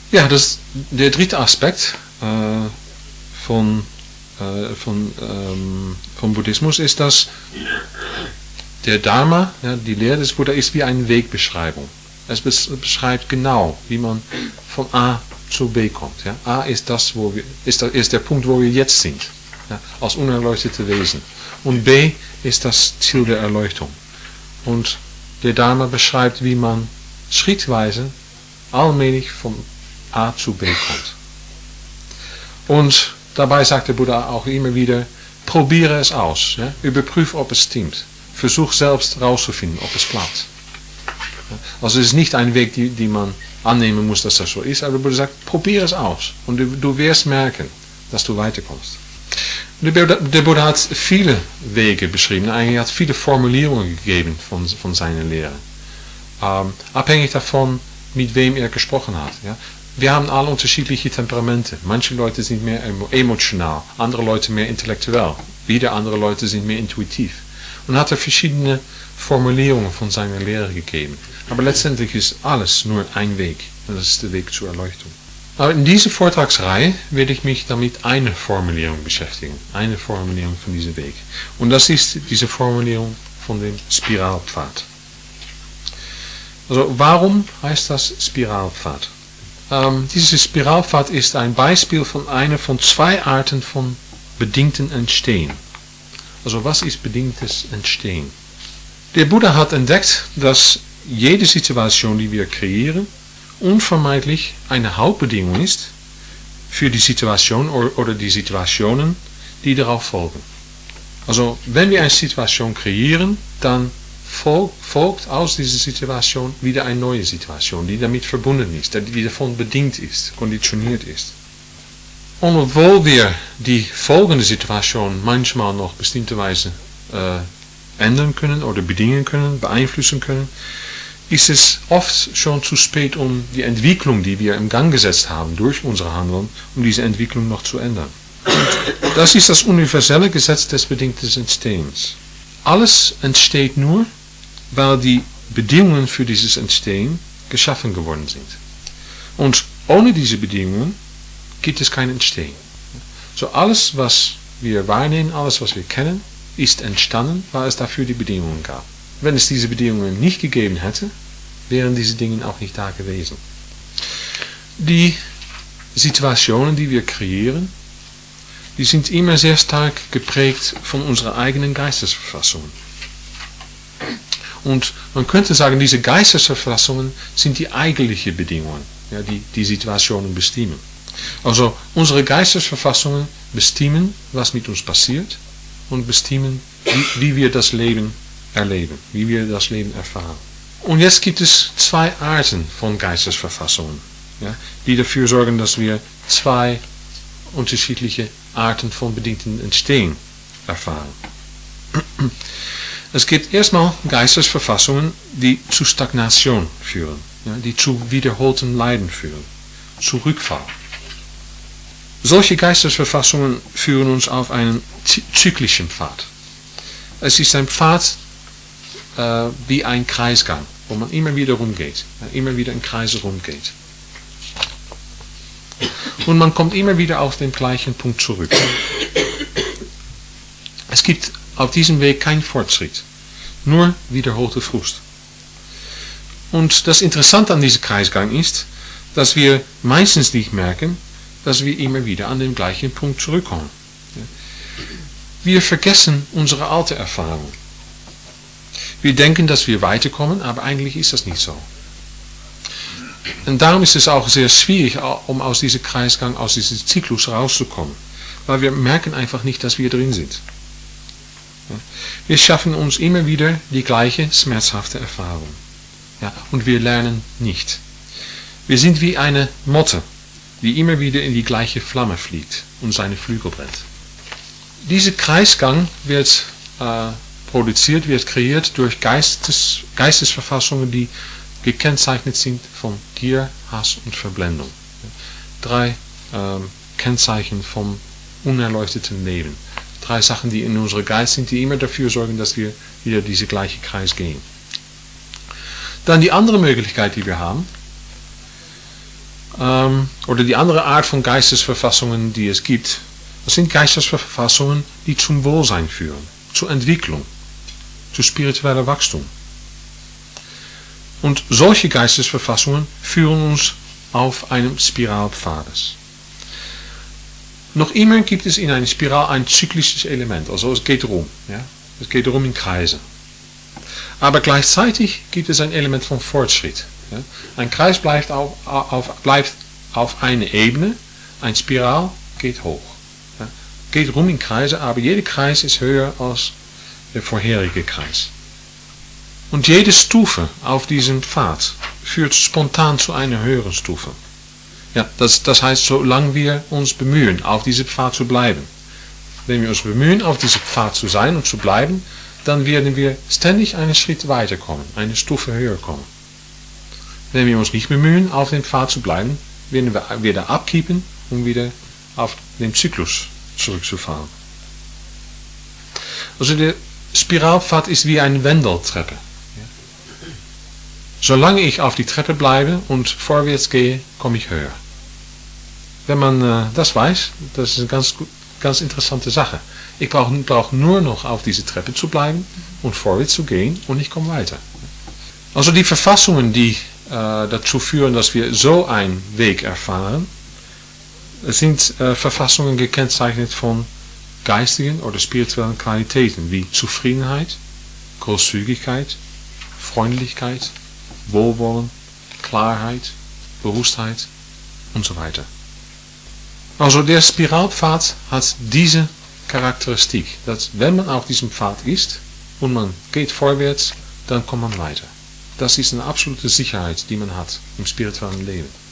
Ja, der dritte Aspekt von Buddhismus ist, dass der Dharma, ja, die Lehre des Buddha, ist wie eine Wegbeschreibung. Es beschreibt genau, wie man von A zu B kommt. Ja. A ist ist der Punkt, wo wir jetzt sind, ja, als unerleuchtete Wesen. Und B ist das Ziel der Erleuchtung. Und der Dharma beschreibt, wie man schrittweise allmählich von A zu B kommt. Und dabei sagt der Buddha auch immer wieder, probiere es aus. Ja? Überprüfe, ob es stimmt. Versuch selbst herauszufinden, ob es klappt. Ja? Also es ist nicht ein Weg, die man annehmen muss, dass das so ist, aber der Buddha sagt, probiere es aus. Und du wirst merken, dass du weiterkommst. Der Buddha hat viele Wege beschrieben. Eigentlich hat viele Formulierungen gegeben von seiner Lehre. Abhängig davon, mit wem er gesprochen hat. Ja? Wir haben alle unterschiedliche Temperamente. Manche Leute sind mehr emotional, andere Leute mehr intellektuell. Wieder andere Leute sind mehr intuitiv. Und hat er verschiedene Formulierungen von seiner Lehre gegeben. Aber letztendlich ist alles nur ein Weg. Und das ist der Weg zur Erleuchtung. Aber in dieser Vortragsreihe werde ich mich damit eine Formulierung beschäftigen. Eine Formulierung von diesem Weg. Und das ist diese Formulierung von dem Spiralpfad. Also warum heißt das Spiralpfad? Dieser Spiralpfad ist ein Beispiel von einer von zwei Arten von bedingtem Entstehen. Also was ist bedingtes Entstehen? Der Buddha hat entdeckt, dass jede Situation, die wir kreieren, unvermeidlich eine Hauptbedingung ist für die Situation oder die Situationen, die darauf folgen. Also wenn wir eine Situation kreieren, dann folgt aus dieser Situation wieder eine neue Situation, die damit verbunden ist, die davon bedingt ist, konditioniert ist. Und obwohl wir die folgende Situation manchmal noch bestimmte Weise ändern können oder bedingen können, beeinflussen können, ist es oft schon zu spät, um die Entwicklung, die wir im Gang gesetzt haben durch unsere Handeln, um diese Entwicklung noch zu ändern. Und das ist das universelle Gesetz des bedingten Entstehens. Alles entsteht nur, weil die Bedingungen für dieses Entstehen geschaffen geworden sind. Und ohne diese Bedingungen gibt es kein Entstehen. So alles, was wir wahrnehmen, alles, was wir kennen, ist entstanden, weil es dafür die Bedingungen gab. Wenn es diese Bedingungen nicht gegeben hätte, wären diese Dinge auch nicht da gewesen. Die Situationen, die wir kreieren, die sind immer sehr stark geprägt von unserer eigenen Geistesverfassungen. Und man könnte sagen, diese Geistesverfassungen sind die eigentlichen Bedingungen, ja, die die Situationen bestimmen. Also unsere Geistesverfassungen bestimmen, was mit uns passiert und bestimmen, wie wir das Leben erleben, wie wir das Leben erfahren. Und jetzt gibt es zwei Arten von Geistesverfassungen, ja, die dafür sorgen, dass wir zwei unterschiedliche Arten von bedingtem Entstehen erfahren. Es gibt erstmal Geistesverfassungen, die zu Stagnation führen, ja, die zu wiederholtem Leiden führen, zu Rückfall. Solche Geistesverfassungen führen uns auf einen zyklischen Pfad. Es ist ein Pfad wie ein Kreisgang, wo man immer wieder rumgeht, immer wieder in Kreise rumgeht. Und man kommt immer wieder auf den gleichen Punkt zurück. Es gibt auf diesem Weg keinen Fortschritt, nur wiederholte Frust. Und das Interessante an diesem Kreisgang ist, dass wir meistens nicht merken, dass wir immer wieder an den gleichen Punkt zurückkommen. Wir vergessen unsere alte Erfahrung. Wir denken, dass wir weiterkommen, aber eigentlich ist das nicht so. Und darum ist es auch sehr schwierig, um aus diesem Kreisgang, aus diesem Zyklus rauszukommen. Weil wir merken einfach nicht, dass wir drin sind. Wir schaffen uns immer wieder die gleiche schmerzhafte Erfahrung. Ja, und wir lernen nicht. Wir sind wie eine Motte, die immer wieder in die gleiche Flamme fliegt und seine Flügel brennt. Dieser Kreisgang wird produziert, wird kreiert durch Geistesverfassungen, die gekennzeichnet sind von Gier, Hass und Verblendung. Drei Kennzeichen vom unerleuchteten Leben. Drei Sachen, die in unserem Geist sind, die immer dafür sorgen, dass wir wieder diese gleiche Kreis gehen. Dann die andere Möglichkeit, die wir haben, oder die andere Art von Geistesverfassungen, die es gibt, das sind Geistesverfassungen, die zum Wohlsein führen, zur Entwicklung, zu spiritueller Wachstum. Und solche Geistesverfassungen führen uns auf einem Spiralpfades. Noch immer gibt es in einer Spiral ein zyklisches Element, also es geht rum. Ja? Es geht rum in Kreise. Aber gleichzeitig gibt es ein Element von Fortschritt. Ja? Ein Kreis bleibt auf einer Ebene, ein Spiral geht hoch. Ja? Geht rum in Kreise, aber jeder Kreis ist höher als der vorherige Kreis. Und jede Stufe auf diesem Pfad führt spontan zu einer höheren Stufe. Ja, das heißt, solange wir uns bemühen, auf diesem Pfad zu bleiben. Wenn wir uns bemühen, auf diesem Pfad zu sein und zu bleiben, dann werden wir ständig einen Schritt weiterkommen, eine Stufe höher kommen. Wenn wir uns nicht bemühen, auf dem Pfad zu bleiben, werden wir wieder abkippen, um wieder auf den Zyklus zurückzufahren. Also der Spiralpfad ist wie eine Wendeltreppe. Solange ich auf die Treppe bleibe und vorwärts gehe, komme ich höher. Wenn man das weiß, das ist eine ganz interessante Sache. Ich brauche nur noch auf diese Treppe zu bleiben und vorwärts zu gehen und ich komme weiter. Also die Verfassungen, die dazu führen, dass wir so einen Weg erfahren, sind Verfassungen gekennzeichnet von geistigen oder spirituellen Qualitäten wie Zufriedenheit, Großzügigkeit, Freundlichkeit, Wohlwollen, Klarheit, Bewusstheit und so weiter. Also der Spiralpfad hat diese Charakteristik, dass wenn man auf diesem Pfad ist und man geht vorwärts, dann kommt man weiter. Das ist eine absolute Sicherheit, die man hat im spirituellen Leben.